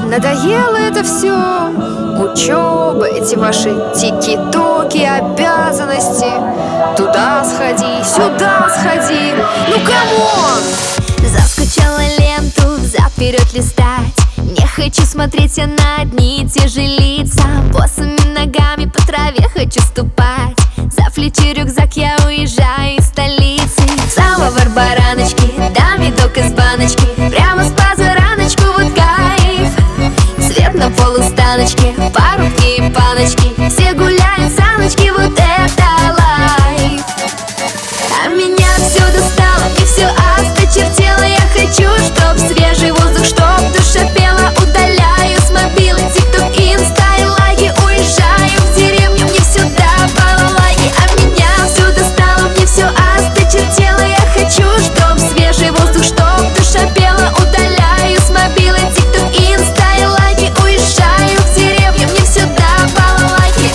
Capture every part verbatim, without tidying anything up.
Надоело это все. Учеба, эти ваши тики-токи, обязанности. Туда сходи, сюда сходи. Ну камон! Заскучала ленту взад-вперед листать. Не хочу смотреть я на одни и те же лица. Босыми ногами по траве хочу ступать. За плечи рюкзак я уезжаю из столицы. Самовар бараночки, да медок из баночки. Прямо с позараночку, вот кайф. Свет на полустаночке, парубки и паночки. Все гуляют саночки, вот это лайф. А меня все достало, и все осточертело. Я хочу, чтоб свежий воздух, чтоб душа пела. Удаляю с мобилы тик-ток, инста и лайки. Уезжаю в деревню, мне все до балалайки. А меня все достало, мне все осточертело. Я хочу, чтоб свежий воздух, чтоб душа пела. Удаляю с мобилы тик-ток, инста и лайки. Уезжаю в деревню, мне все до балалайки.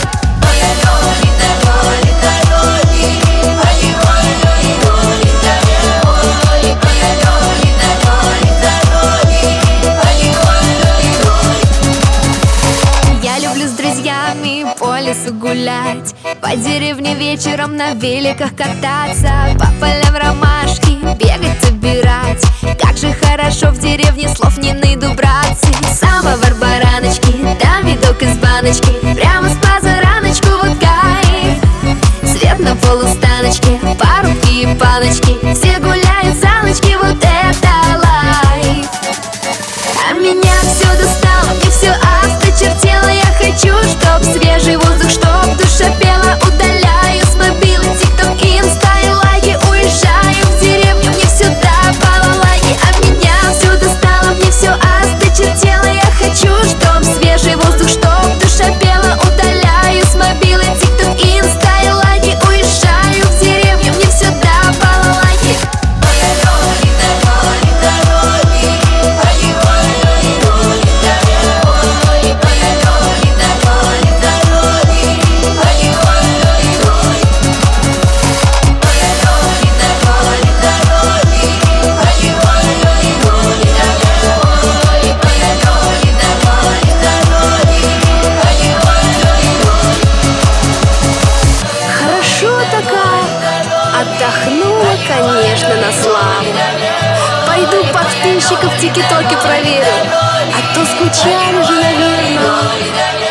По лесу гулять, по деревне вечером на великах кататься, по полям ромашки бегать, собирать. Как же хорошо в деревне, слов не найду, братцы. Самовар бараночки, да медок из баночки. Прямо с позараночку, вот кайф. Свет на полустаночке, парубки и паночки. Все гуляют саночки, вот это лайф. А меня все достало, мне все осточертело. Я хочу, чтоб свежий воздух, чтоб душа пела. Удаляю с мобилы тик-ток, инста и лайки. Уезжаю в деревню, мне все до балалайки. А меня все достало, мне все осточертело. Я хочу, чтоб свежий воздух, чтоб душа пела. Удаляю с мобилы тик-ток, инста и лайки. Уезжаю в деревню, мне все до балалайки. Отдохнула, конечно, на славу. Пойду подписчиков тики-токи проверю, а то скучали же, наверное.